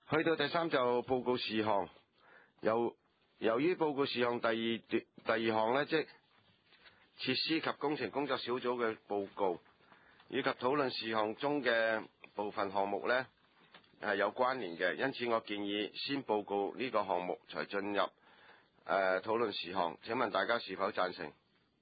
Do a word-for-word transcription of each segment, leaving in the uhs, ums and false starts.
去到第三就報告事項，由由於報告事項第二段第二項呢，即設施及工程工作小組嘅報告，以及討論事項中嘅部分項目呢係有關聯嘅，因此我建議先報告呢個項目，才進入誒、呃、討論事項。請問大家是否贊成？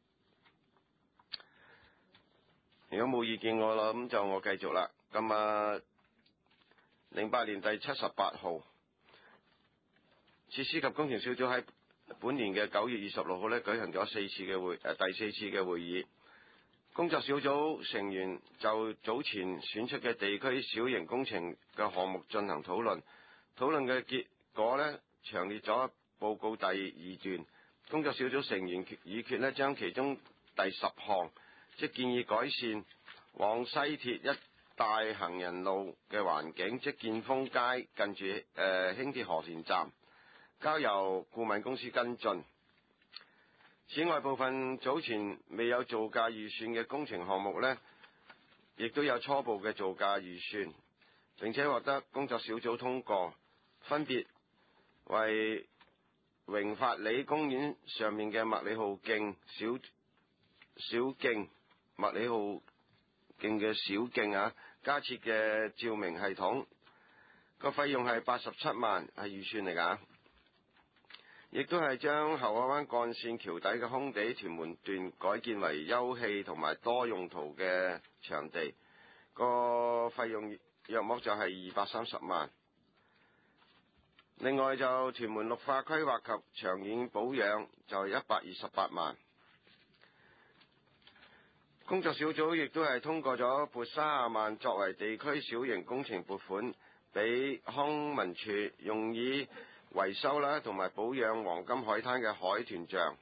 如果冇意見我啦，咁就我繼續啦。咁啊，零八年第七十八號，設施及工程小組喺本年嘅九月二十六號呢舉行咗四次嘅會誒、呃、第四次嘅會議。工作小組成員就早前選出嘅地區小型工程嘅項目進行討論，討論嘅結果呢，詳列咗報告第二段。工作小組成員議決呢將其中第十項，即建議改善往西鐵一帶行人路嘅環境，即建豐街近住誒、呃、輕鐵河田站，交由顧問公司跟進。此外，部分早前未有造價預算嘅工程項目呢，亦都有初步嘅造價預算，並且獲得工作小組通過，分別為榮發里公園上面嘅麥理浩徑小小徑麥理浩徑嘅小徑啊，加設嘅照明系統，個費用係八十七萬，係預算嚟㗎。亦都係將後海灣幹線橋底嘅空地屯門段改建為休憩同埋多用途嘅場地，個費用約莫就係二百三十萬。另外就屯門綠化規劃及長遠保養就係一百二十八萬。工作小組亦都係通過咗撥三十萬作為地區小型工程撥款，俾康文署用以維修啦，同埋保養黃金海灘嘅海豚像。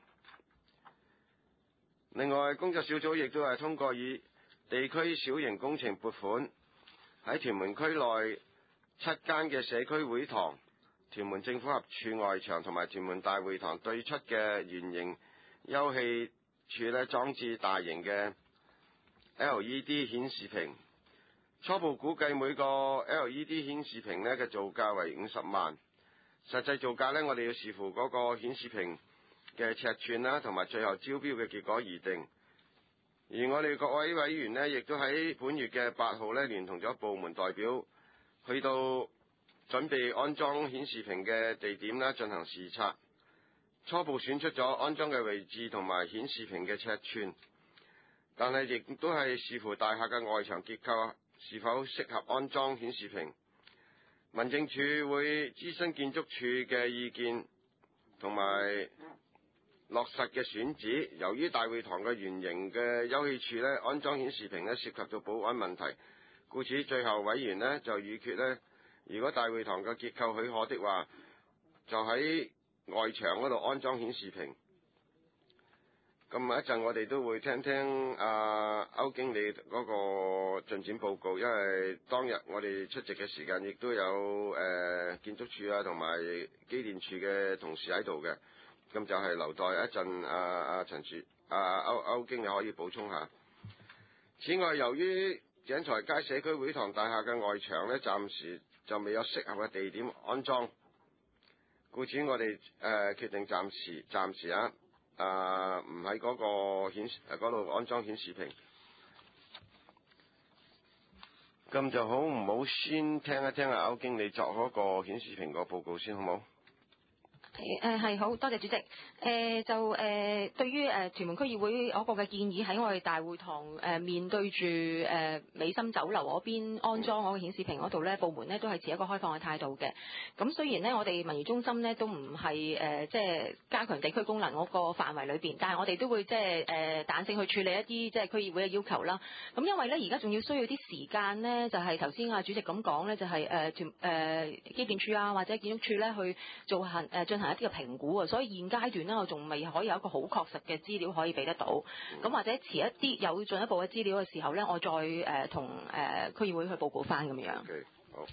另外，工作小組亦都係通過以地區小型工程撥款，喺屯門區內七間嘅社區會堂、屯門政府合署外牆同埋屯門大會堂對出嘅圓形休憩處呢，裝置大型嘅 L E D 顯示屏。初步估計每個 L E D 顯示屏呢嘅造價為五十萬。實際造價呢，我哋要視乎嗰個顯示屏嘅尺寸啦，同埋最後招標嘅結果而定。而我哋各位委員呢，亦都喺本月嘅八號呢，聯同咗部門代表去到準備安裝顯示屏嘅地點啦，進行視察，初步選出咗安裝嘅位置同埋顯示屏嘅尺寸，但係亦都係視乎大廈嘅外牆結構是否適合安裝顯示屏。民政處會諮詢建築署嘅意見同埋落實嘅選址。由於大會堂嘅圓形嘅休憩處呢，安裝顯示屏呢涉及到保安問題，故此最後委員呢就議決呢，如果大會堂嘅結構許可的話，就喺外牆嗰度安裝顯示屏。咁一陣我哋都會聽聽阿歐經理嗰個進展報告，因為當日我哋出席嘅時間亦都有誒、呃、建築署啊同埋機電署嘅同事喺度嘅，咁就係留待一陣阿阿陳處阿歐歐經理可以補充下。此外，由於井財街社區會堂大廈嘅外牆呢，暫時就未有適合嘅地點安裝，故此我哋誒、呃、決定暫時暫時啊。啊，唔喺嗰個顯示嗰度安裝顯示屏，咁就好唔好先聽一聽阿歐經理作嗰個顯示屏個報告先，好唔好？ 誒係好多謝主席。誒、呃、就誒、呃、對於誒屯門區議會嗰個嘅建議喺我哋大會堂誒、呃、面對住誒、呃、美心酒樓嗰邊安裝嗰個顯示屏嗰度咧，部門咧都係持一個開放嘅態度嘅。咁雖然咧我哋文娛中心咧都唔係誒即係加強地區功能嗰個範圍裏邊，但係我哋都會即係誒彈性去處理一啲即係區議會嘅要求啦。咁因為咧而家仲要需要啲時間咧，就係頭先阿主席咁講咧，就係誒屯誒機電署啊或者建築署咧去做行誒進行一啲嘅評估啊，所以現階段呢，我仲未可以有一個好確實嘅資料可以俾得到。咁、嗯、或者遲一啲有進一步嘅資料嘅時候呢，我再誒同誒區議會去報告翻咁樣。 Okay, 好，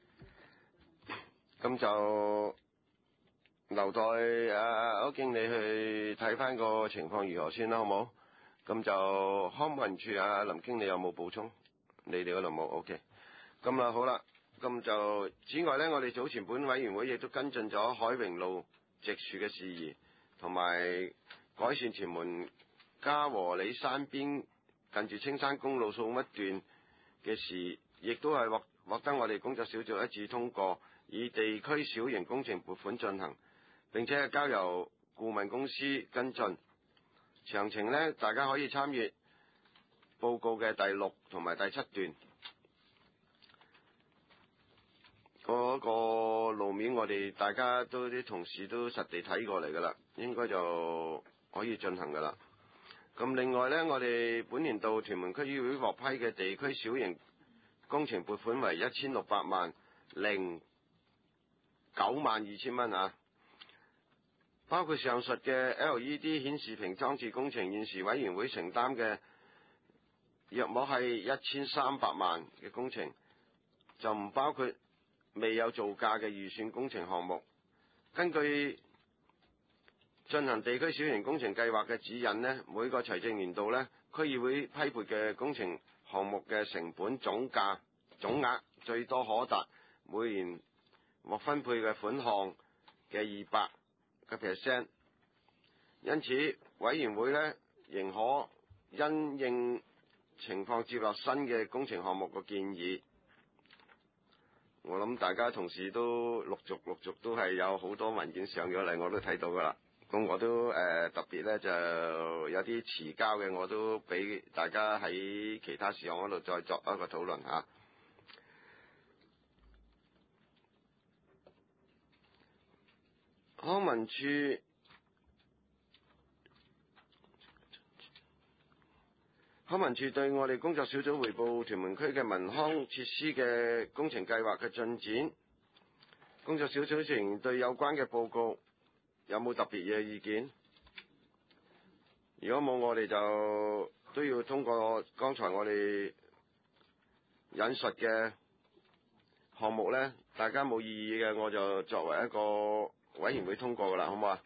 咁就留待阿歐經理去睇翻個情況如何先啦，好冇？咁就康文署啊林經理有冇補充？你哋嗰度冇 ？OK。咁啊好啦， 咁就此外呢，我哋早前本委員會亦都跟進咗海榮路植樹嘅事宜，同埋改善屯門嘉和里山邊近住青山公路掃乜段嘅事，亦都係獲獲得我哋工作小組一致通過，以地區小型工程撥款進行，並且係交由顧問公司跟進。詳情呢，大家可以參閱報告嘅第六同埋第七段。嗰個路面我哋大家都啲同事都實地睇過嚟㗎啦，應該就可以進行㗎啦。咁另外呢，我哋本年度屯門區議會獲批嘅地區小型工程撥款為一千六百萬零九萬二千蚊啊，包括上述嘅 L E D 顯示屏裝置工程，現時委員會承擔嘅約莫係一千三百萬嘅工程，就唔包括未有造價嘅預算工程項目。根據進行地區小型工程計劃嘅指引呢，每個財政年度呢，區議會批撥嘅工程項目嘅成本總價總額最多可達每年獲分配嘅款項嘅二百個 percent。因此，委員會呢，仍可因應情況接納新嘅工程項目嘅建議。我諗大家同事都陸續陸續都係有好多文件上咗嚟，我都睇到㗎啦。咁我都誒、呃、特別咧就有啲遲交嘅，我都俾大家喺其他事項嗰度再作一個討論嚇。康文署康文署對我哋工作小組彙報屯門區嘅民康設施嘅工程計劃嘅進展。工作小組成員對有關嘅報告有冇特別嘅意見？如果冇，我哋就都要通過剛才我哋引述嘅項目呢，大家冇異議嘅，我就作為一個委員會通過㗎啦，好唔好啊？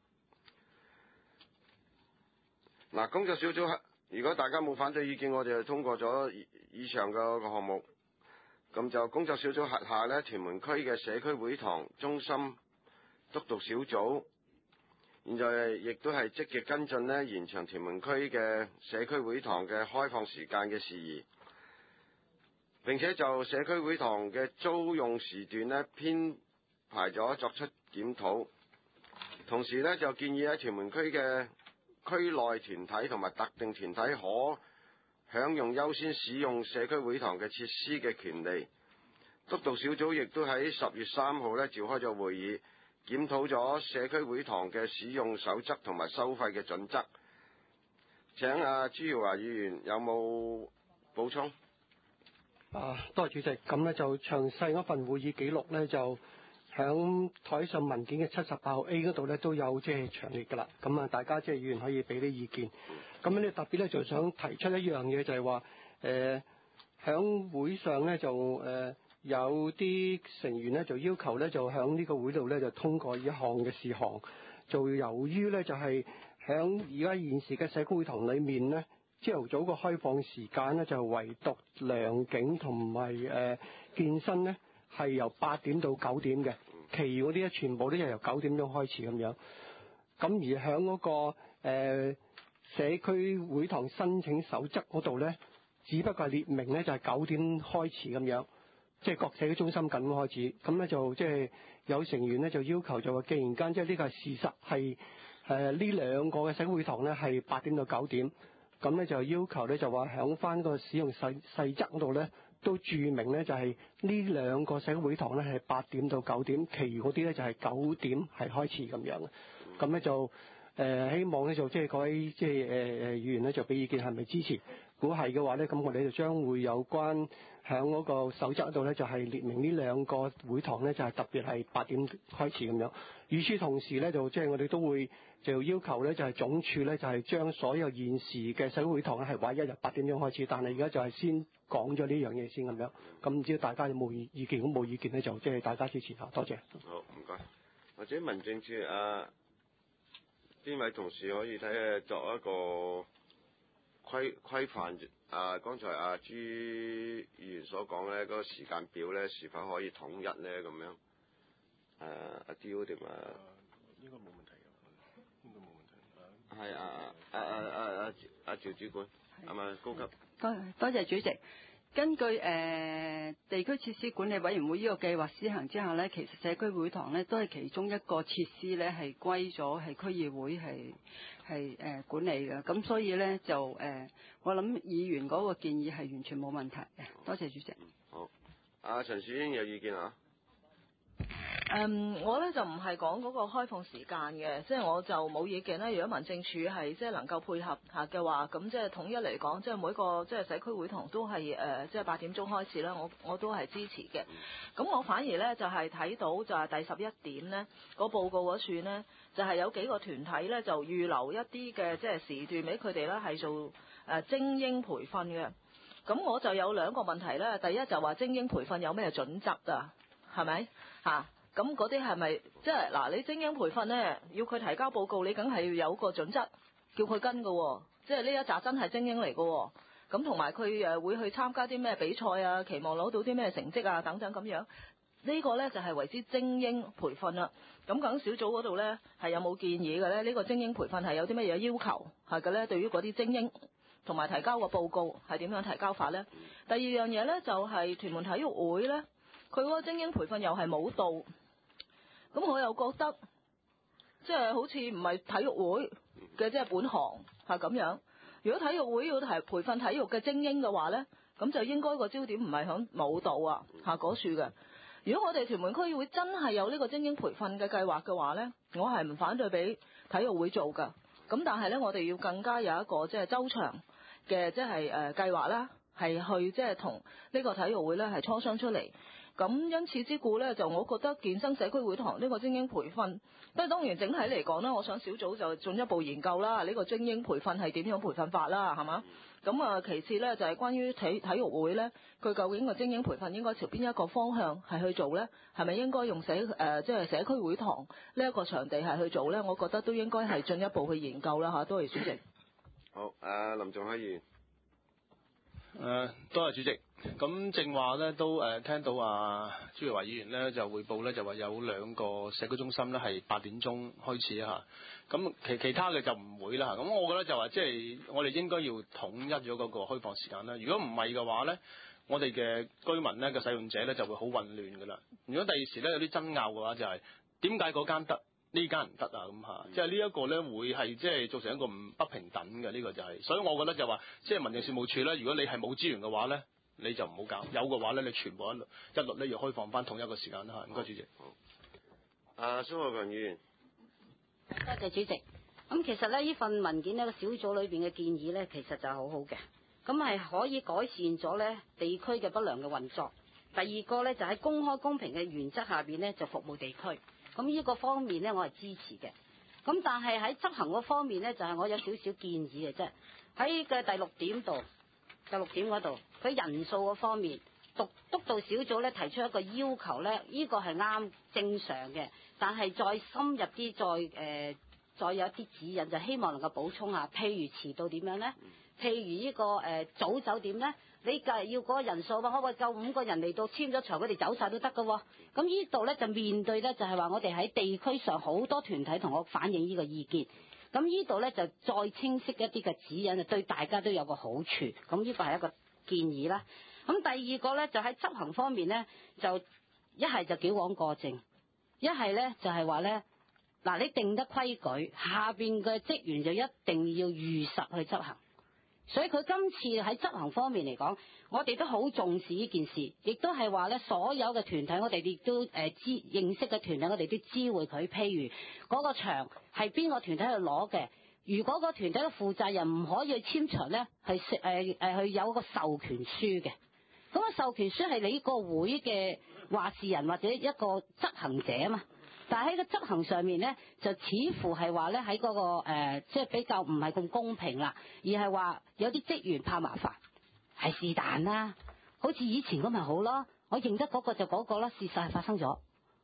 嗱，工作小組如果大家冇反對意見，我哋就通過咗以上嘅個項目。咁就工作小組轄下呢，屯門區嘅社區會堂中心督導小組，現在亦都係積極跟進呢，延長屯門區嘅社區會堂嘅開放時間嘅事宜，並且就社區會堂嘅租用時段呢，編排咗作出檢討。同時呢，就建議喺屯門區嘅區內團體同埋特定團體可享用優先使用社區會堂嘅設施嘅權利。督導小組亦都喺十月三號呢召開咗會議，檢討咗社區會堂嘅使用守則同埋收費嘅準則。請阿朱耀華議員有冇補充？ 啊，多謝主席。咁呢就詳細嗰份會議記錄呢，就響台上文件嘅七十八號 A 嗰度呢都有即係詳列㗎啦。咁啊，大家即係議員可以俾啲意見。咁呢特別呢，就想提出一樣嘢，就係話誒響會上呢，就誒、呃、有啲成員呢，就要求呢，就響呢個會度呢，就通過一項嘅事項。就由於呢，就係響而家現時嘅社區會堂裏面呢，朝頭早個開放時間呢，就唯獨良景同埋誒健身呢，係由八點到九點嘅，其餘嗰啲咧全部都係由九點鐘開始咁樣。咁而響嗰、那個、呃、社區會堂申請守則嗰度咧，只不過係列明咧就係、是、九點開始咁樣，即係各社區中心咁開始。咁咧就即係、就是、有成員咧就要求就話，既然間即係呢個係事實係誒呢兩個嘅社區會堂咧係八點到九點，咁咧就要求咧就話響翻個使用細細則嗰度咧。都註明咧，就係呢兩個社區會堂咧係八點到九點，其餘嗰啲咧就係九點係開始咁樣嘅。咁咧就誒、呃、希望咧就即係各位即係誒誒議員咧就俾意見係咪支持？如果係嘅話咧，咁我哋就將會有關響嗰個守則嗰度咧就係列明呢兩個會堂咧就係特別係八點開始咁樣。與此同時咧就即係我哋都會就要求咧就係總署咧就係將所有現時嘅社區會堂咧係話一日八點鐘開始，但係而家就係先講咗呢樣嘢先咁樣。咁唔知大家有冇意見？如果冇意見咧就即係大家支持下，多謝。 好，唔該。或者民政處啊，邊位同事可以睇下作一個規規範啊，剛才阿朱議員所講咧，嗰、那個時間表咧是否可以統一咧咁樣？誒、啊，阿刁點啊？ 應該冇問題嘅，應該冇問題。 係啊啊啊啊啊啊趙主管係咪高級？ 多多謝主席。根據誒、呃、地區設施管理委員會呢個計劃施行之下咧，其實社區會堂咧都係其中一個設施咧係歸咗係區議會係係誒管理嘅，咁所以咧就誒、呃、我諗議員嗰個建議係完全冇問題嘅。多謝主席。 好，阿陳樹英有意見啊？ 誒、um, 我咧就唔係講嗰個開放時間嘅，即係我就冇意見啦。如果民政處係即係能夠配合下嘅話，咁即係統一嚟講，即係每個即係社區會堂都係誒即係八點鐘開始啦，我我都係支持嘅。咁我反而咧就係睇到就係第十一點咧個報告嗰處呢，就係有幾個團體咧就預留一啲嘅即係時段俾佢哋咧係做誒精英培訓嘅。咁我就有兩個問題咧，第一就話精英培訓有咩準則啊？係咪嚇？咁嗰啲係咪即係嗱？你精英培訓咧，要佢提交報告，你梗係要有個準則，叫佢跟嘅。即係呢一紮真係精英嚟嘅。咁同埋佢誒會去參加啲咩比賽啊，期望攞到啲咩成績啊等等咁樣。呢個咧就係為之精英培訓啦。咁究竟小組嗰度咧係有冇建議嘅咧？呢個精英培訓係有啲乜嘢要求係嘅咧？對於嗰啲精英同埋提交個報告係點樣提交法咧？第二樣嘢咧就係屯門體育會咧，佢嗰個精英培訓又係舞蹈。咁我又覺得，即係好似唔係體育會嘅，即係本行係咁樣。如果體育會要提培訓體育嘅精英嘅話咧，咁就應該個焦點唔係響舞蹈啊嚇嗰處嘅。如果我哋屯門區議會真係有呢個精英培訓嘅計劃嘅話咧，我係唔反對俾體育會做㗎。咁但係咧，我哋要更加有一個即係周詳嘅即係誒計劃啦，係去即係同呢個體育會咧係磋商出嚟。咁因此之故咧，就我覺得健身社區會堂呢個精英培訓，不過當然整體嚟講咧，我想小組就進一步研究啦，呢個精英培訓係點樣培訓法啦，係嘛？咁啊，其次咧就係關於體體育會咧，佢究竟個精英培訓應該朝邊一個方向係去做咧？係咪應該用社誒即係社區會堂呢一個場地係去做咧？我覺得都應該係進一步去研究啦嚇。多謝主席。 好，誒林仲海議員。 誒，多謝主席。咁正話咧都誒聽到啊朱耀華議員咧就匯報咧就話有兩個社區中心咧係八點鐘開始啊嚇，咁其其他嘅就唔會啦嚇。咁我覺得就話即係我哋應該要統一咗嗰個開放時間啦。如果唔係嘅話咧，我哋嘅居民咧嘅使用者咧就會好混亂㗎啦。如果第二時咧有啲爭拗嘅話，就係點解嗰間得呢間唔得啊咁嚇？即係呢一個咧會係即係造成一個唔不平等嘅呢個就係。所以我覺得就話即係民政事務處咧，如果你係冇資源嘅話咧，你就唔好搞，有嘅話咧，你全部一律一律咧要開放翻同一個時間啦嚇。唔該主席。 好。阿蘇浩強議員。 多謝主席。咁其實咧，呢份文件呢個小組裏邊嘅建議咧，其實就係好好嘅。咁係可以改善咗咧地區嘅不良嘅運作。第二個咧就喺公開公平嘅原則下邊咧就服務地區。咁呢個方面咧我係支持嘅。咁但係喺執行嗰方面咧就係我有少少建議嘅啫。喺嘅第六點度。第六點嗰度，佢人數嗰方面，督督導小組咧提出一個要求咧，呢、這個係啱正常嘅，但係再深入啲，再誒、呃、再有一啲指引，就希望能夠補充下，譬如遲到點樣咧？譬如呢、這個誒、呃、早走點咧？你計要嗰個人數嘛，可唔可以夠五個人嚟到簽咗場，佢哋走晒都得㗎喎？咁呢度咧就面對咧就係話我哋喺地區上好多團體同我反映呢個意見。咁呢度咧就再清晰一啲嘅指引，就對大家都有個好處。咁呢個係一個建議啦。咁第二個咧就喺執行方面咧，就一係就矯枉過正，一係咧就係話咧，嗱你定得規矩，下邊嘅職員就一定要如實去執行。所以佢今次喺執行方面嚟講，我哋都好重視呢件事，亦都係話咧，所有嘅團體我哋亦都誒知認識嘅團體，我哋都知會佢。譬如嗰個場係邊個團體去攞嘅，如果個團體嘅負責人唔可以去簽場咧，係誒誒去有個授權書嘅。咁個授權書係你個會嘅話事人或者一個執行者啊嘛。但係喺個執行上面咧，就似乎係話咧喺嗰個誒，即係比較唔係咁公平啦，而係話有啲職員怕麻煩，係是但啦。好似以前咁咪好咯，我認得嗰個就嗰個啦，事實係發生咗。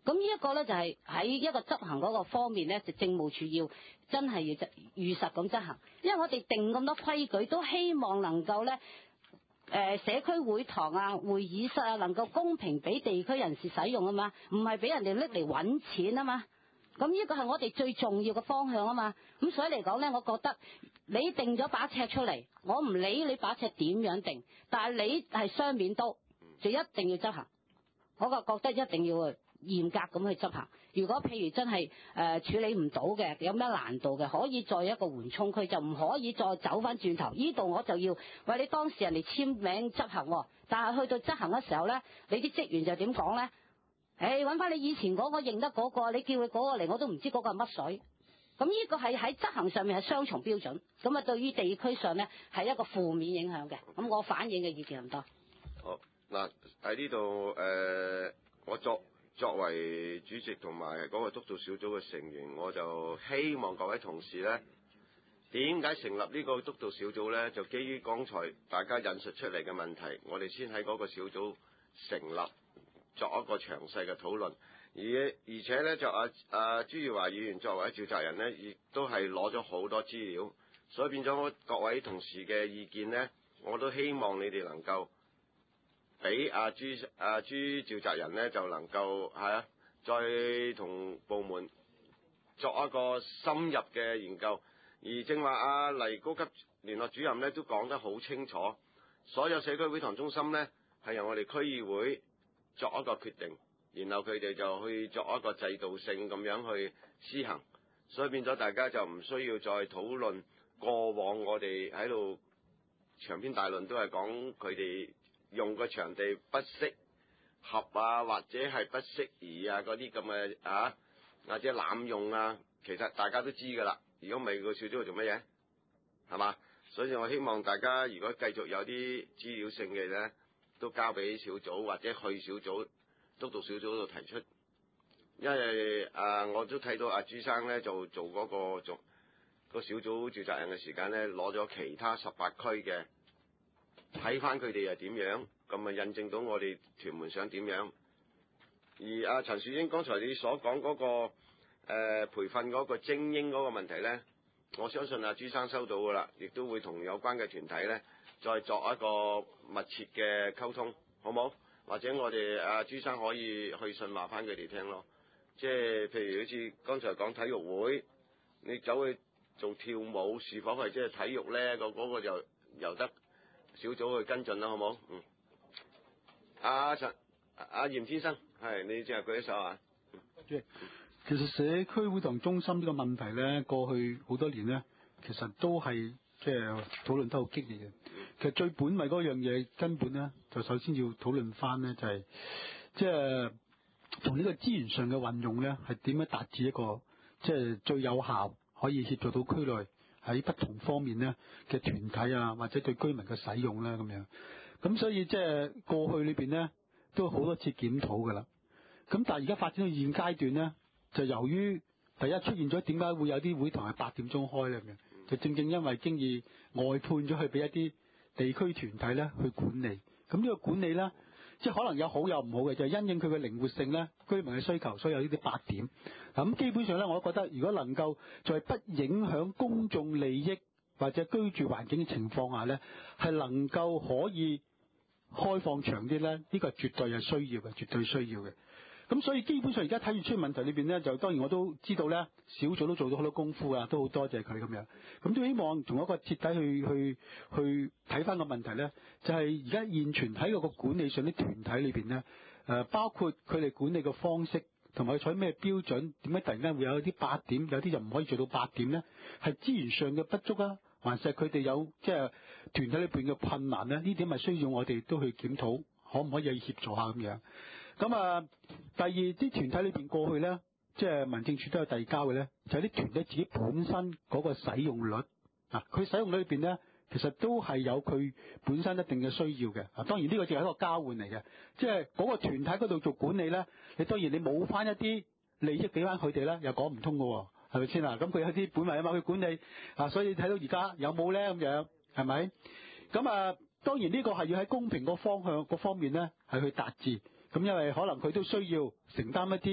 咁呢一個咧就係喺一個執行嗰個方面咧，就政務處要真係要執如實咁執行，因為我哋定咁多規矩，都希望能夠咧。誒、呃、社區會堂啊、會議室啊，能夠公平俾地區人士使用啊嘛，唔係俾人哋拎嚟揾錢啊嘛。咁呢個係我哋最重要嘅方向啊嘛。咁所以嚟講咧，我覺得你定咗把尺出嚟，我唔理你把尺點樣定，但係你係雙面刀，就一定要執行。我就覺得一定要嚴格咁去執行。如果譬如真係誒、呃、處理唔到嘅，有咩難度嘅，可以再一個緩衝區，就唔可以再走翻轉頭。呢度我就要為你當事人嚟簽名執行、哦，但係去到執行嘅時候咧，你啲職員就點講咧？誒揾翻你以前嗰個認得嗰、嗰個，你叫佢嗰個嚟，我都唔知嗰個係乜水。咁呢個係喺執行上面係雙重標準，咁啊對於地區上咧係一個負面影響嘅。咁我反映嘅意見咁多。 好嗱，喺呢度誒，我作。作為主席同埋嗰個督導小組嘅成員，我就希望各位同事呢，點解成立呢個督導小組呢？就基於剛才大家引述出嚟嘅問題，我哋先喺嗰個小組成立，作一個詳細嘅討論。而而且呢，就阿阿朱耀華議員作為召集人呢，亦都係攞咗好多資料，所以變咗各位同事嘅意見呢，我都希望你哋能夠。俾阿朱阿朱召集人呢，就能夠係啊，再同部門作一個深入嘅研究。而正話阿黎高級聯絡主任呢，都講得好清楚，所有社區會堂中心呢，係由我哋區議會作一個決定，然後佢哋就去作一個制度性咁樣去施行，所以變咗大家就唔需要再討論過往我哋喺度長篇大論都係講佢哋。用個場地不適合啊，或者係不適宜啊，嗰啲咁嘅啊，或者濫用啊，其實大家都知㗎啦。如果唔係個小組做乜嘢，係嘛？所以我希望大家如果繼續有啲資料性嘅咧，都交俾小組或者去小組督導小組度提出。因為啊，我都睇到阿朱生咧就做嗰個做個小組召集人嘅時間咧，攞咗其他十八區嘅。睇翻佢哋係點樣，咁咪印證到我哋屯門想點樣。而阿陳樹英剛才你所講嗰、嗰個誒、呃、培訓嗰個精英嗰個問題咧，我相信阿朱生收到㗎啦，亦都會同有關嘅團體咧再作一個密切嘅溝通，好冇？或者我哋阿朱生可以去信話翻佢哋聽咯。即係譬如好似剛才講體育會，你走去做跳舞，是否係即係體育咧？嗰、嗰、嗰個就由得。小組去跟進啦，好冇？嗯。阿陳阿嚴先生，係你淨係舉一手啊。 嗯、其實社區會堂中心呢個問題咧，過去好多年咧，其實都係即係討論得好激烈嘅。其實最本位嗰樣嘢根本咧，就首先要討論翻咧，就係即係從呢個資源上嘅運用咧，係點樣達至一個即係、就是、最有效可以協助到區內。喺不同方面咧嘅團體啊，或者對居民嘅使用咧咁樣，咁所以即係過去裏邊咧都好多次檢討㗎啦。咁但係而家發展到現階段咧，就由於第一出現咗點解會有啲會堂係八點鐘開咧咁樣，就正正因為經已外判咗去俾一啲地區團體咧去管理。咁呢個管理咧，即係可能有好有唔好嘅，就係因應佢嘅靈活性咧，居民嘅需求，所以有呢啲八點。咁基本上咧，我覺得如果能夠在不影響公眾利益或者居住環境嘅情況下咧，係能夠可以開放長啲咧，呢個絕對係需要嘅，絕對需要嘅。咁所以基本上而家睇住出問題裏邊咧，就當然我都知道咧，小組都做咗好多功夫啊，都好多謝佢咁樣。咁都希望從一個徹底去去去睇翻個問題咧，就係而家現存喺嗰個管理上啲團體裏邊咧，誒包括佢哋管理嘅方式。同埋採咩標準？點解突然間會有啲八點，有啲就唔可以做到八點咧？係資源上嘅不足啊，還是係佢哋有即係團體裏邊嘅困難咧？呢點咪需要我哋都去檢討，可唔可以去協助下咁樣？咁啊，第二啲團體裏邊過去咧，即係民政處都有遞交嘅咧，就係啲團體自己本身嗰個使用率啊，佢使用率裏邊咧。其實都係有佢本身一定嘅需要嘅，啊當然呢個就係一個交換嚟嘅，即係嗰個團體嗰度做管理咧，你當然你冇翻一啲利益俾翻佢哋咧，又講唔通㗎喎，係咪先啊？咁佢有啲本位啊嘛，去管理啊，所以睇到而家有冇咧咁樣，係咪？咁啊，當然呢個係要喺公平個方向個方面咧係去達至，咁因為可能佢都需要承擔一啲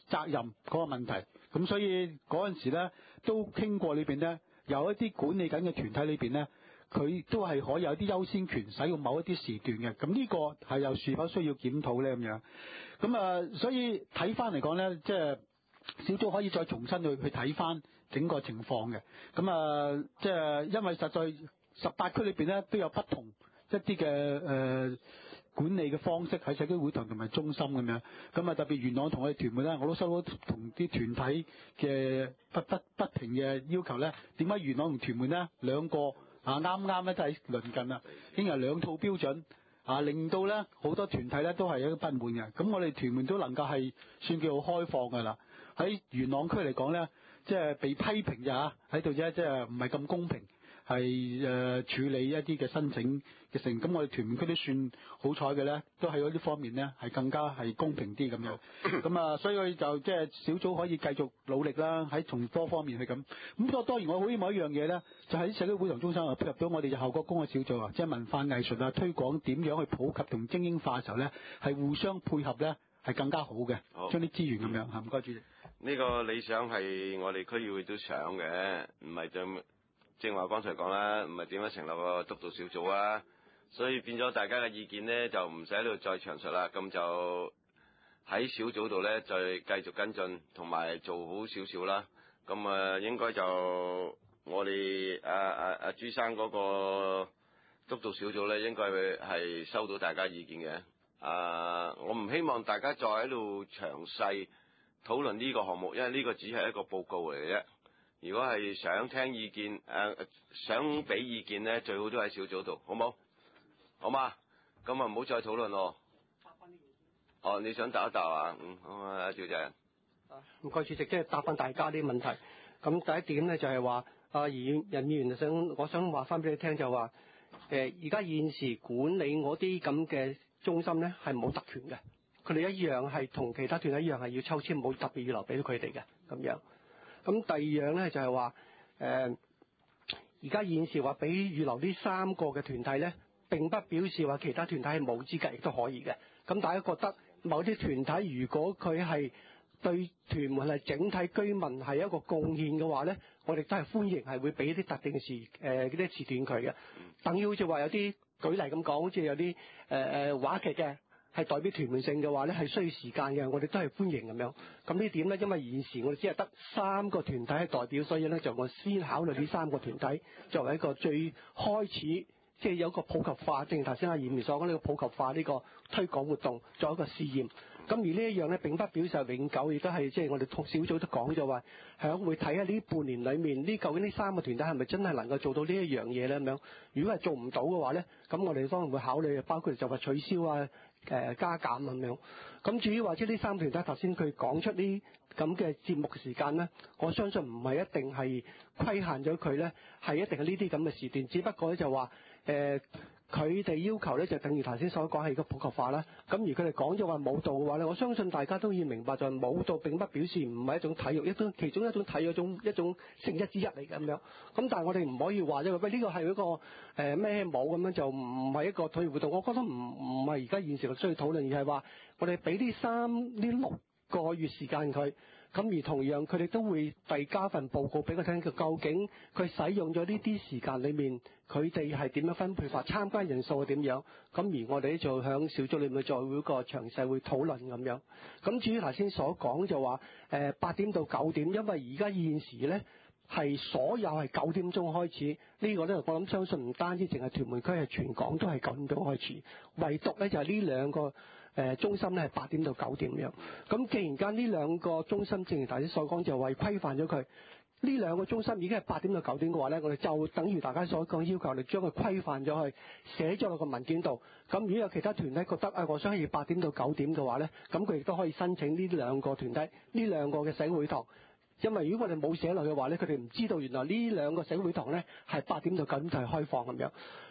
責任嗰個問題。咁所以嗰陣時咧都傾過裏邊咧，有一啲管理緊嘅團體裏邊咧，佢都係可以有啲優先權使用某一啲時段嘅。咁呢個係又是否需要檢討咧咁樣？咁啊，所以睇翻嚟講咧，即係小組可以再重新去去睇翻整個情況嘅。咁啊，即係因為實在十八區裏邊咧都有不同一啲嘅誒管理嘅方式喺社區會堂同埋中心咁樣。咁啊，特別元朗同我哋屯門咧，我都收到同啲團體嘅不不不停嘅要求咧。點解元朗同屯門咧兩個啊啱啱咧都係鄰近啦，已經有兩套標準啊，令到咧好多團體咧都係有啲不滿嘅。咁我哋屯門都能夠係算叫做開放㗎啦。喺元朗區嚟講咧，即係被批評咋嚇喺度啫，即係唔係咁公平。係誒、呃、處理一啲嘅申請嘅成，咁我哋屯門區都算好彩嘅咧，都喺嗰啲方面咧係更加係公平啲咁樣。咁啊，所以佢就即係小組可以繼續努力啦，喺從多方面去咁。咁多當然我好希望一樣嘢咧，就喺社區會堂中心啊，配合到我哋效果工嘅小組啊，即係文化藝術啊推廣點樣去普及同精英化嘅時候咧，係互相配合咧係更加好嘅，將啲資源咁樣嚇。唔該主席。 呢個理想係我哋區議會都想嘅，唔係就。正話剛才講啦，唔係點樣成立個督導小組啊，所以變咗大家嘅意見呢，就唔使喺度再詳述啦，咁就喺小組度呢，再繼續跟進同埋做好少少啦。咁啊應該就我哋阿阿阿朱生嗰個督導小組呢，應該係收到大家意見嘅。啊，我唔希望大家再喺度詳細討論呢個項目，因為呢個只係一個報告嚟嘅啫。如果係想聽意見，誒、呃、想俾意見咧，最好都喺小組度，好冇？好嘛？咁啊唔好再討論咯。哦，你想答一答啊？嗯，好啊，小姐。 啊，唔該主席，即係答翻大家啲問題。咁第一點咧就係話，啊，議任議員想，我想話翻俾你聽就話，誒而家現時管理嗰啲咁嘅中心咧係冇特權嘅，佢哋一樣係同其他團體一樣係要抽籤，冇特別預留俾到佢哋嘅咁樣。咁第二樣咧就係話，誒而家現時話俾預留呢三個嘅團體咧，並不表示話其他團體係冇資格亦都可以嘅。咁大家覺得某啲團體如果佢係對屯門係整體居民係一個貢獻嘅話咧，我哋都係歡迎係會俾啲特定時誒嗰啲時段佢嘅。等於好似話有啲舉例咁講，好似有啲誒誒話劇嘅。係代表屯門性嘅話咧，係需要時間嘅，我哋都係歡迎咁樣。咁呢點咧，因為現時我哋只係得三個團體係代表，所以咧就我先考慮呢三個團體作為一個最開始，即係有一個普及化，正如頭先阿議員所講呢個普及化呢個推廣活動作一個試驗。咁而呢一樣咧並不表示永久，亦都係即係我哋同小組都講咗話，響會睇下呢半年裡面呢究竟呢三個團體係咪真係能夠做到呢一樣嘢咧咁樣。如果係做唔到嘅話咧，咁我哋當然會考慮，包括就話取消啊。誒、呃、加減咁樣，咁至於或者呢三團體頭先佢講出呢咁嘅節目時間咧，我相信唔係一定係規限咗佢咧，係一定係呢啲咁嘅時段，只不過咧就話誒佢哋要求咧就等於頭先所講係個普及化啦。咁而佢哋講咗話舞蹈嘅話咧，我相信大家都要明白就係舞蹈並不表示唔係一種體育，一種其中一種體育一種一種性質之一嚟嘅咁樣。咁但係我哋唔可以話啫，喂呢個係一個誒咩舞咁樣就唔係一個體育活動。我覺得唔唔係而家現時需要討論，而係話我哋俾呢三呢六個月時間佢。咁而同樣佢哋都會遞交份報告俾佢聽，佢究竟佢使用咗呢啲時間裏面，佢哋係點樣分配法，參加人數係點樣？咁而我哋就響小組裏面再會個詳細會討論咁樣。咁至於頭先所講就話誒八點到九點，因為而家現時咧係所有係九點鐘開始，呢個咧我諗相信唔單止淨係屯門區，係全港都係九點鐘開始，唯獨咧就係呢兩個。誒中心咧係八點到九點咁樣，咁既然間呢兩個中心正如大家所講，就為規範咗佢，呢兩個中心已經係八點到九點嘅話咧，我哋就等於大家所講要求，你將佢規範咗去，寫咗落個文件度。咁如果有其他團體覺得啊，我想要八點到九點嘅話咧，咁佢亦都可以申請呢兩個團體，呢兩個嘅社會堂。因為如果我哋冇寫落嘅話咧，佢哋唔知道原來呢兩個社會堂咧係八點到九點就係開放咁樣。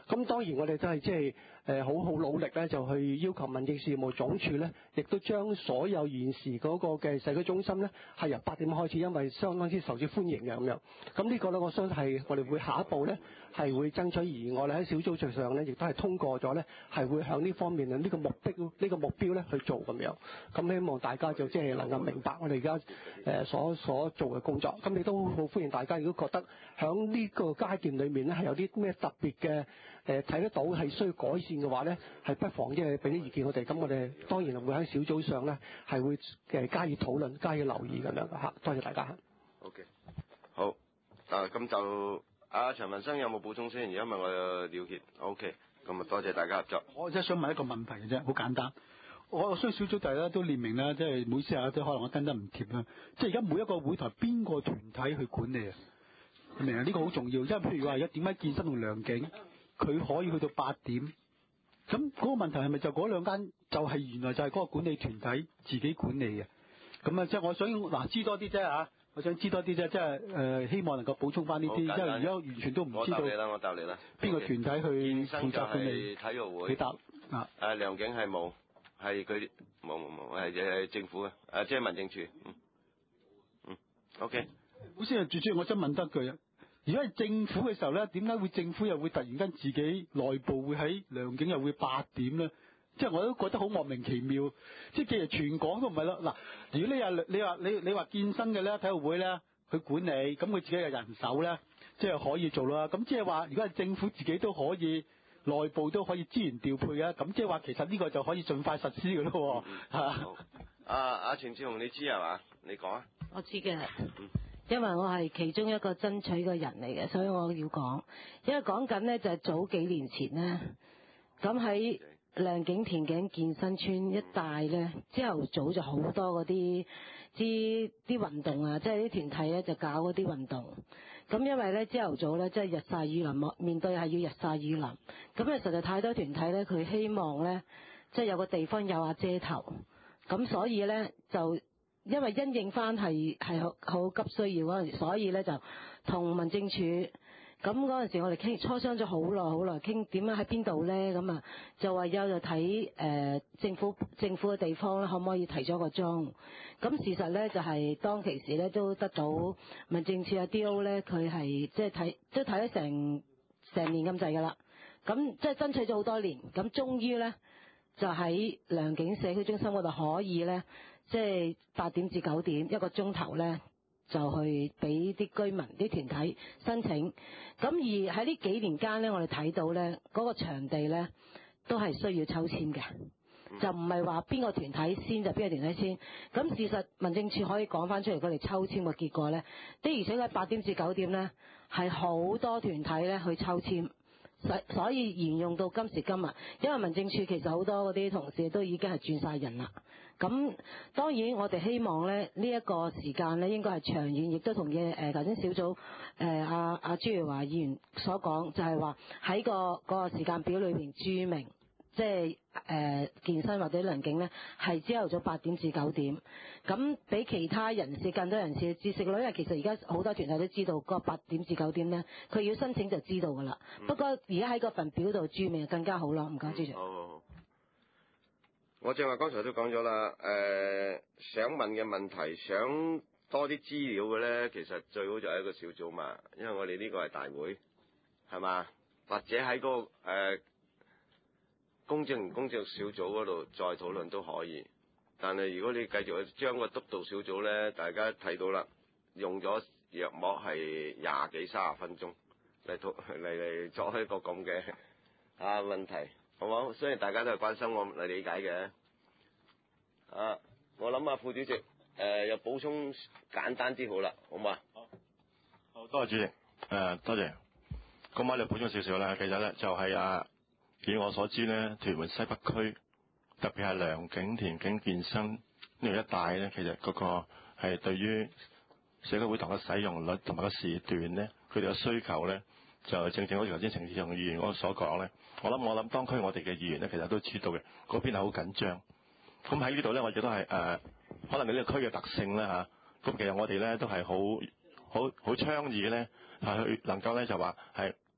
咁當然我哋都係即係誒好好努力咧，就去要求民政事務總署咧，亦都將所有現時嗰個嘅社區中心咧係由八點開始，因為相當之受之歡迎嘅咁樣。咁呢個咧，我相信係我哋會下一步咧係會爭取，而我哋喺小組席上咧亦都係通過咗咧，係會向呢方面嘅呢個目標呢個目標咧去做咁樣。咁希望大家就即係能夠明白我哋而家誒所所做嘅工作。咁亦都好歡迎大家，如果覺得響呢個階段裏面咧係有啲咩特別嘅誒睇得到係需要改善嘅話咧，係不妨即係俾啲意見我哋。咁我哋當然會喺小組上咧係會誒加以討論、加以留意咁樣嚇。多謝大家。 OK， 好。啊，咁就阿陳文生有冇補充先？而家問我了結。OK， 咁啊多謝大家合作。 我真係想問一個問題嘅啫，好簡單。我相信小組大家都列明啦，即係每次啊都可能我跟得唔貼啦。即係而家每一個會台邊個團體去管理啊？明啊？呢個好重要，因為譬如話而家點解健身同良景佢可以去到八點？咁嗰個問題係咪就嗰兩間就係原來就係嗰個管理團體自己管理嘅？咁啊，即係我想嗱知多啲啫嚇，我想知多啲啫，即係誒希望能夠補充翻呢啲，因為而家完全都唔知道。 我答你啦，我答你啦。邊個團體去負責管理？ 體育會。 你答啊？ 誒良景係冇，係佢冇冇冇，係誒政府嘅，誒即係民政處。嗯嗯 ，OK。 好先係最主要，我想問得句啊。如果係政府嘅時候咧，點解會政府又會突然間自己內部會喺良景又會八點咧？即係我都覺得好莫名其妙。即係其實全港都唔係咯。嗱，如果你話你話你你話健身嘅咧，體育會咧去管理，咁佢自己有人手咧，即係可以做啦。咁即係話，如果係政府自己都可以內部都可以資源調配嘅，咁即係話其實呢個就可以盡快實施嘅咯。嚇、嗯！ 好，阿阿錢志雄，你知係嘛？你講啊。 我知嘅。因為我係其中一個爭取嘅人嚟嘅，所以我要講。因為講緊呢，就係早幾年前呢，咁喺良景田景健身村一帶呢，朝頭早就好多嗰啲啲啲運動啊，即係啲團體呢，就搞嗰啲運動。咁因為呢，朝頭早呢，即係日曬雨淋，面對係要日曬雨淋。咁咧實在太多團體呢，佢希望呢，即係有個地方有下遮頭。咁所以呢，就因為因應翻係係好好急需要嗰陣時，所以咧就同民政處咁嗰陣時，我哋傾磋商咗好耐好耐，傾點樣喺邊度咧？咁啊就話有就睇誒政府政府嘅地方咧，可唔可以提咗個鐘？咁事實咧就係、是、當其時咧都得到民政處嘅 D O 咧，佢係即係睇都睇咗成成年咁滯㗎啦。咁即係爭取咗好多年，咁終於咧就喺良景社區中心嗰度可以咧。即係八點至九點一個鐘頭咧，就去俾啲居民、啲團體申請。咁而喺呢幾年間咧，我哋睇到咧嗰個場地咧都係需要抽籤嘅，就唔係話邊個團體先就邊個團體先。咁事實民政處可以講翻出嚟，佢哋抽籤嘅結果咧，的而且確八點至九點咧係好多團體咧去抽籤。所以沿用到今時今日，因為民政處其實好多嗰啲同事都已經係轉晒人啦。咁當然我哋希望咧呢一個時間咧應該係長遠，亦都同嘅誒頭先小組誒阿阿朱耀華議員所講，就係話喺個嗰個時間表裏邊註明。即係誒、呃、健身或者良景咧，係朝頭早八點至九點，咁俾其他人士更多人士知識咯。因為其實而家好多團體都知道個八點至九點咧，佢要申請就知道㗎啦。嗯、不過而家喺嗰份表度註明就更加好咯。唔該，主席。 好好好。我正話剛才都講咗啦，誒、呃、想問嘅問題，想多啲資料嘅咧，其實最好就係一個小組嘛，因為我哋呢個係大會，係嘛？或者喺嗰、那個、呃公正工作小組嗰度再討論都可以，但係如果你繼續去將個督導小組咧，大家睇到啦，用咗約莫係廿幾三十分鐘嚟討嚟嚟作一個咁嘅啊問題，好唔好？雖然大家都係關心我嚟理解嘅，啊，我諗啊副主席誒、呃、又補充簡單啲好啦，好唔好啊？ 好，好多謝主席，誒、呃、多謝。咁我哋補充少少啦，其實咧就係、是、啊。以我所知咧，屯門西北區特別係良景田景健身呢度一帶咧，其實嗰個係對於社區會堂嘅使用率同埋個時段咧，佢哋嘅需求咧，就正正好似頭先陳志雄議員嗰個所講咧。我諗我諗當區我哋嘅議員咧，其實都知道嘅，嗰邊係好緊張。咁喺呢度咧，我亦都係誒，可能你呢個區嘅特性咧嚇。咁其實我哋咧都係好好好倡議咧，係去能夠咧就話係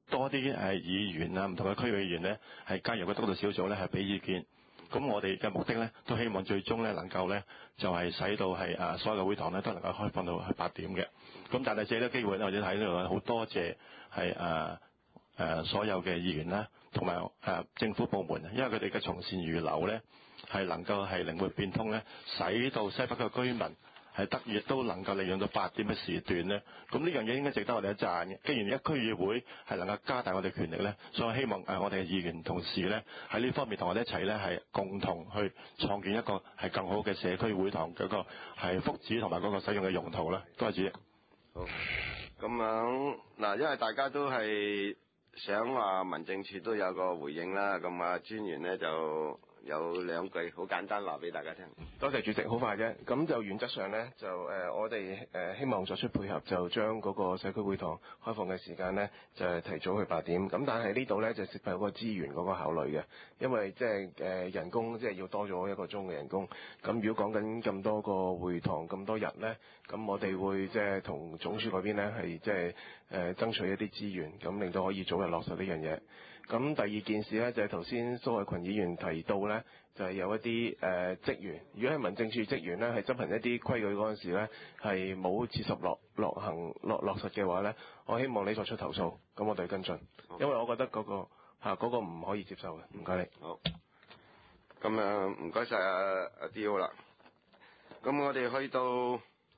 多啲誒議員啊，唔同嘅區議員咧係加入個督導小組咧係俾意見。咁我哋嘅目的咧，都希望最終咧能夠咧就係、是、使到係誒所有嘅會堂咧都能夠開放到去八點嘅。咁但係借呢個機會咧，或者喺呢度好多謝係誒誒所有嘅議員啦，同埋誒政府部門，因為佢哋嘅從善如流咧，係能夠係靈活變通咧，使到西北嘅居民係得以都能夠利用到八點嘅時段咧，咁呢樣嘢應該值得我哋一讚嘅。既然一區議會係能夠加大我哋權力咧，所以我希望誒我哋嘅議員同事咧喺呢方面同我哋一齊咧係共同去創建一個係更好嘅社區會堂嗰個係福祉同埋嗰個使用嘅用途啦。多謝主席。 好，咁樣嗱，因為大家都係想話民政處都有個回應啦，咁啊專員咧就有兩句好簡單話俾大家聽。 多謝主席，好快啫。咁就原則上呢，就誒、呃、我哋誒、呃、希望作出配合，就將嗰個社區會堂開放嘅時間呢，就係、是、提早去八點。咁但係呢度呢，就涉及嗰個資源嗰個考慮嘅，因為即係誒人工即係要多咗一個鐘嘅人工。咁如果講緊咁多個會堂咁多日呢，咁我哋會即係同總署嗰邊呢，係即係誒爭取一啲資源，咁令到可以早日落實呢樣嘢。咁第二件事咧，就係頭先蘇偉群議員提到咧，就係、是、有一啲誒、呃、職員，如果係民政處職員咧，係執行一啲規矩嗰陣時咧，係冇切實落落行落落實嘅話咧，我希望你作出投訴，咁我哋跟進，因為我覺得嗰、那個嚇嗰、那個唔可以接受嘅。唔該你。 好，咁啊唔該晒阿阿 D.O 啦。咁我哋去到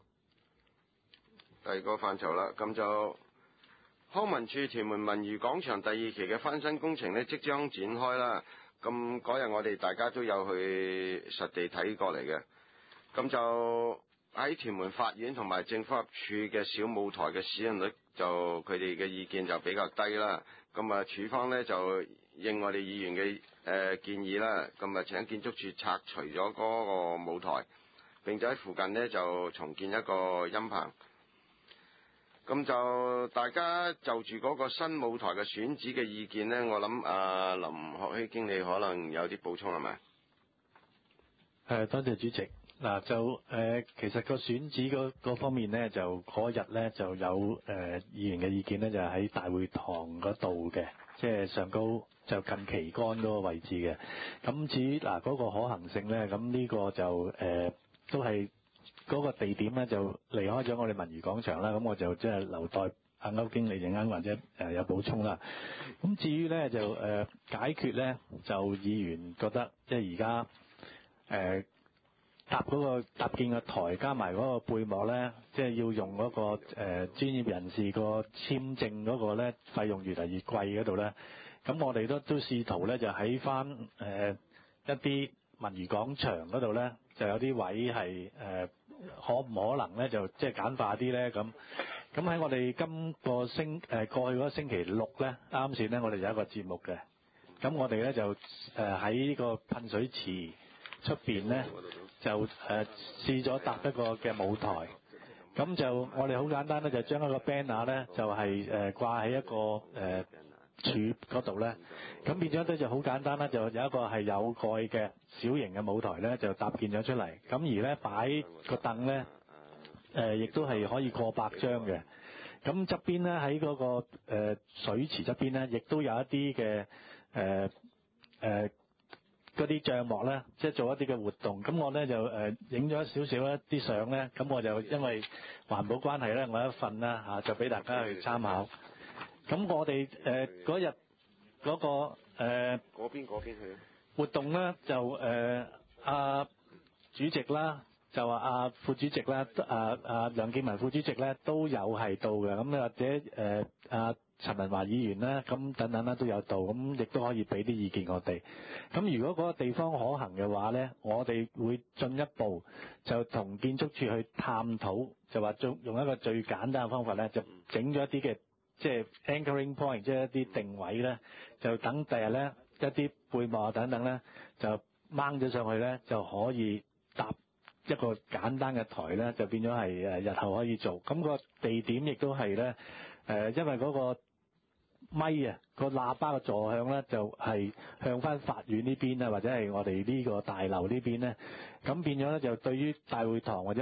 第二個範疇啦，咁就。康文署屯門文娛廣場第二期嘅翻新工程呢，即將展開啦。咁嗰日我哋大家都有去實地睇過嚟嘅。咁就喺屯門法院同埋政府合署嘅小舞台嘅使用率，就佢哋嘅意見就比較低啦。咁啊，署方呢就應我哋議員嘅誒、呃、建議啦，咁啊請建築署拆除咗嗰個舞台，並且喺附近呢就重建一個音棚。咁就大家就住嗰個新舞台嘅選址嘅意見呢，我諗阿林學熙經理可能有啲補充係咪？ 誒，多謝主席。嗱就誒、呃，其實個選址嗰嗰方面呢，就嗰日呢就有誒、呃、議員嘅意見呢，就喺大會堂嗰度嘅，即係上高就近旗杆嗰個位置嘅。咁至於嗱嗰個可行性呢，咁呢個就誒、呃、都係。嗰個地點咧就離開咗我哋文娛廣場啦，咁我就即係留待阿歐經理陣間或者誒有補充啦。咁至於咧就誒、呃、解決咧，就議員覺得即係而家誒搭嗰個搭建個台加埋嗰個背幕咧，即係要用嗰、嗰個誒、呃、專業人士個簽證嗰個咧費用越嚟越貴嗰度咧，咁我哋都都試圖咧就喺翻誒一啲文娛廣場嗰度咧就有啲位係誒。呃可唔可能咧就即係簡化啲咧咁？咁喺我哋今個星誒、呃、過去嗰個星期六咧，啱先咧我哋有一個節目嘅。咁我哋咧就誒喺呢個噴水池出邊咧就誒、呃、試咗搭一個嘅舞台。咁就我哋好簡單咧，就將一個 banner 咧就係誒掛喺一個誒、呃、柱嗰度咧。咁變咗咧就好簡單啦，就有一個係有蓋嘅小型嘅舞台咧，就搭建咗出嚟。咁而咧擺個凳咧，誒、呃、亦都係可以過百張嘅。咁側邊咧喺嗰個、呃、水池側邊咧，亦都有一啲嘅誒誒嗰啲帳幕咧，即係做一啲嘅活動。咁我咧就誒影咗少少一啲相咧，咁我就因為環保關係咧，我一份啦嚇，就俾大家去參考。咁我哋誒嗰日。嗰、那個誒嗰邊嗰邊去活動咧，就誒阿、呃、主席啦，就話阿、啊、副主席啦，阿阿梁建文副主席咧都有係到嘅，咁或者誒阿陳文華議員啦，咁等等啦都有到，咁亦都可以俾啲意見我哋。咁如果嗰個地方可行嘅話咧，我哋會進一步就同建築署去探討，就話用用一個最簡單嘅方法咧，就整咗一啲嘅。即係 anchoring point，即係一啲定位咧，就等第日咧一啲背幕等等咧，就掹咗上去咧，就可以搭一個簡單嘅台咧，就變咗係誒日後可以做。咁個地點亦都係咧誒，因為嗰個咪啊個喇叭嘅座向咧，就係向翻法院呢邊啊，或者係我哋呢個大樓呢邊咧，咁變咗咧就對於大會堂或者係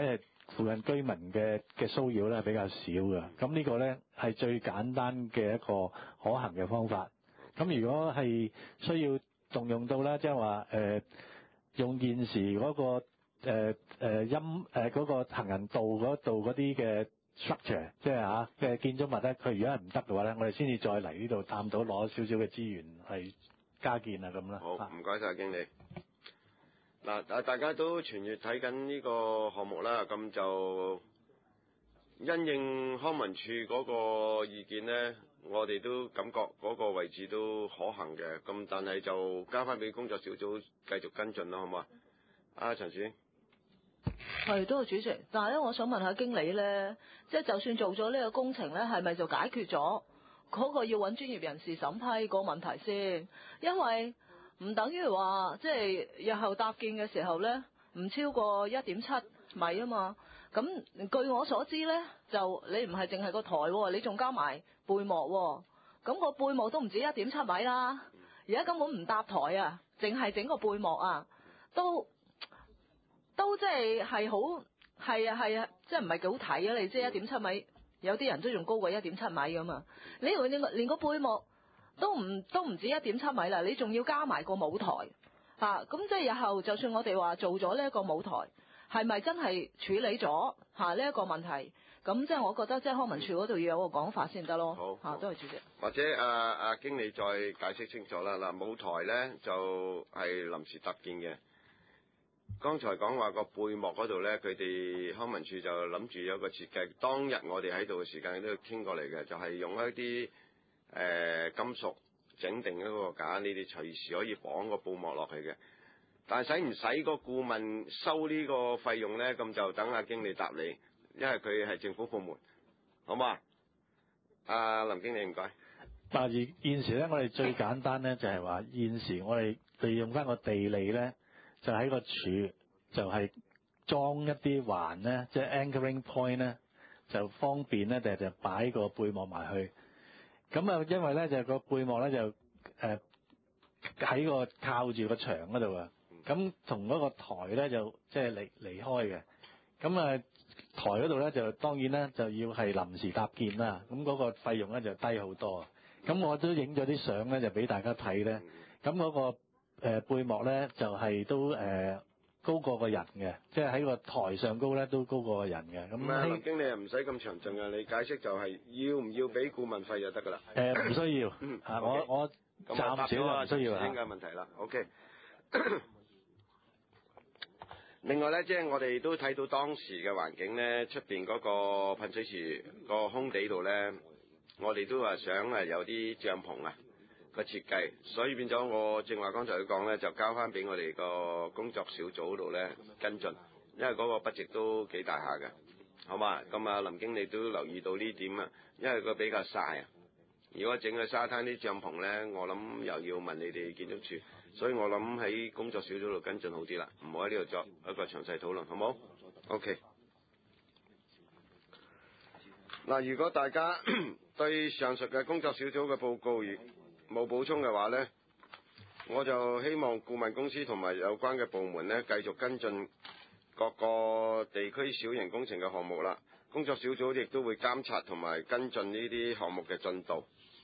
附近居民嘅嘅騷擾咧比較少嘅。咁呢個咧係最簡單嘅一個可行嘅方法。咁如果係需要動用到咧，即係話誒用現時嗰、個誒誒陰誒嗰個行人道嗰度嗰啲嘅 structure，即係嚇嘅建築物咧，佢如果係唔得嘅話咧，我哋先至再嚟呢度探討攞少少嘅資源係加建啊咁啦。 好，唔該晒經理。嗱，大大家都全月睇緊呢個項目啦，咁就因應康文署嗰個意見呢，我哋都感覺嗰個位置都可行嘅，咁但係就交翻俾工作小組繼續跟進啦，好唔好啊？阿陳樹英。 係，多謝主席。但係咧，我想問下經理咧，即係就算做咗呢個工程咧，係咪就解決咗嗰個要揾專業人士審批個問題先？因為唔等於話，即係日後搭建嘅時候咧，唔超過一點七米啊嘛。咁據我所知咧，就你唔係淨係個台喎，你仲加埋背幕喎。咁個背幕都唔止一點七米啦。而家根本唔搭台啊，淨係整個背幕啊，都都即係係好係啊係啊，即係唔係幾好睇啊？你即係一點七米，有啲人都仲高過一點七米咁啊！你連連個背幕都唔都唔止一點七米啦，你仲要加埋個舞台嚇，咁、啊、即係日後就算我哋話做咗呢一個舞台，係咪真係處理咗嚇呢一個問題？咁即係我覺得即係康文署嗰度要有個講法先得咯。好嚇，多謝主席。 或者阿阿、啊、經理再解釋清楚啦。嗱，舞台咧就係、是、臨時搭建嘅。剛才講話個背幕嗰度咧，佢哋康文署就諗住有個設計。當日我哋喺度嘅時間都傾過嚟嘅，就係、是、用一啲誒、呃、金屬整定一個架，你哋隨時可以綁個布幕落去嘅。但係使唔使個顧問收呢個費用咧？咁就等阿經理答你，因為佢係政府部門，好嘛？阿林經理唔該。 嗱，而現時咧，我哋最簡單咧就係話，現時我哋利用翻個地利咧。就喺個柱，就係、是、裝一啲環咧，即係 anchoring point 咧，就方便咧，就就擺個背幕埋去。咁啊，因為咧就個背幕咧就誒喺、呃、個靠住個牆嗰度啊，咁同嗰個台咧就即係離離開嘅。咁啊，台嗰度咧就當然咧就要係臨時搭建啦，咁嗰個費用咧就低好多。咁我都影咗啲相咧，就俾大家睇咧。咁嗰、那個誒、呃、背幕咧就係、是、都誒、呃、高過個人嘅，即係喺個台上高咧都高過個人嘅。咁啊，林經理唔使咁詳盡嘅，你解釋就係要唔要俾顧問費就得㗎啦。 誒唔需要， 嗯， 啊、我我暫時唔需要啊。 應該問題啦 ，OK 。另外咧，即係我哋都睇到當時嘅環境咧，出邊嗰個噴水池個空地度咧，我哋都話想誒有啲帳篷啊。個設計，所以變咗我正話剛才佢講咧，就交翻俾我哋個工作小組度咧跟進，因為嗰個 budget都幾大下嘅，好嘛？咁啊，林經理都留意到呢點啊，因為佢比較曬啊。如果整個沙灘啲帳篷咧，我諗又要問你哋建築署，所以我諗喺工作小組度跟進好啲啦，唔好喺呢度作一個詳細討論，好冇 ？OK。嗱，如果大家對上述嘅工作小組嘅報告冇補充嘅話呢，我就希望顧問公司同埋有關嘅部門呢，繼續跟進各個地區小型工程嘅項目啦。工作小組亦都會監察同埋跟進呢啲項目嘅進度。